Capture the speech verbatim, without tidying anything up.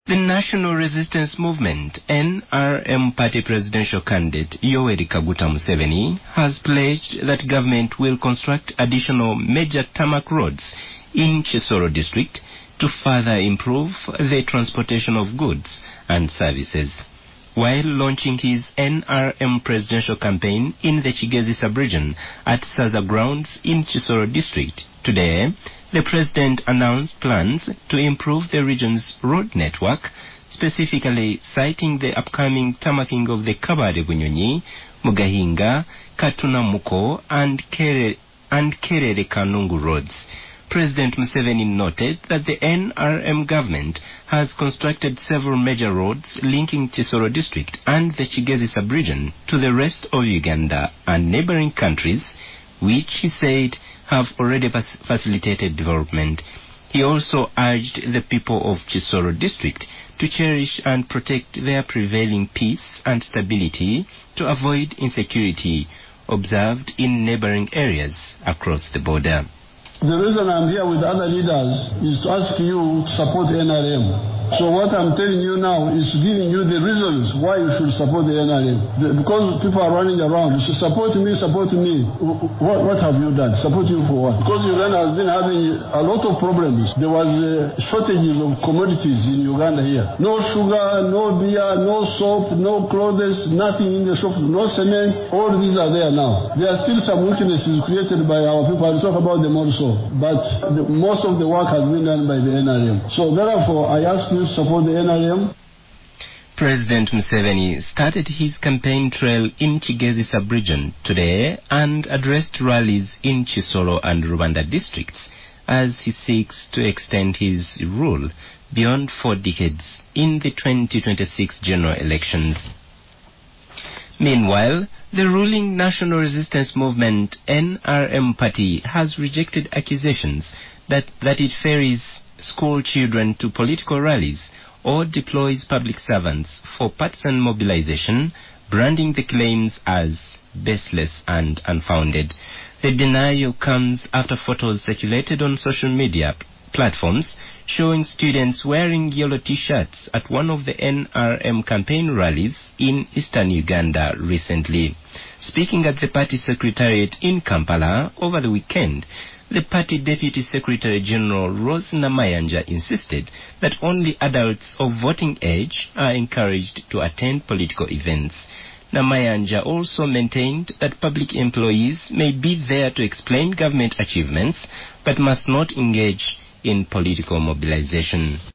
The National Resistance Movement N R M Party presidential candidate Yoweri Kaguta Museveni has pledged that government will construct additional major tarmac roads in Kisoro district to further improve the transportation of goods and services. While launching his N R M presidential campaign in the Kigezi sub-region at Saza Grounds in Kisoro district today, the president announced plans to improve the region's road network, specifically citing the upcoming tarmacking of the Kabale Bunyonyi, Mugahinga, Katuna Muko, and Kere, and Kerere Kanungu roads. President Museveni noted that the N R M government has constructed several major roads linking Kisoro district and the Kigezi sub-region to the rest of Uganda and neighboring countries, which he said have already facilitated development. He also urged the people of Kisoro district to cherish and protect their prevailing peace and stability to avoid insecurity observed in neighboring areas across the border. The reason I'm here with other leaders is to ask you to support the N R M. So what I'm telling you now is giving you the reasons why you should support the N R M. The, because people are running around, you should support me, support me. What, what have you done? Support you for what? Because Uganda has been having a lot of problems. There was uh, shortages of commodities in Uganda here. No sugar, no beer, no soap, no clothes, nothing in the shop, no cement. All these are there now. There are still some weaknesses created by our people. I'll talk about them also. But the, most of the work has been done by the N R M. So therefore, I ask you to support the N R M. President Museveni started his campaign trail in Kigezi sub-region today and addressed rallies in Kisoro and Rwanda districts as he seeks to extend his rule beyond four decades in the twenty twenty-six general elections. Meanwhile, the ruling National Resistance Movement N R M Party has rejected accusations that, that it ferries school children to political rallies or deploys public servants for partisan mobilization, branding the claims as baseless and unfounded. The denial comes after photos circulated on social media platforms showing students wearing yellow t-shirts at one of the N R M campaign rallies in eastern Uganda recently. Speaking at the party secretariat in Kampala over the weekend, the party Deputy Secretary General Rose Namayanja insisted that only adults of voting age are encouraged to attend political events. Namayanja also maintained that public employees may be there to explain government achievements but must not engage in political mobilization.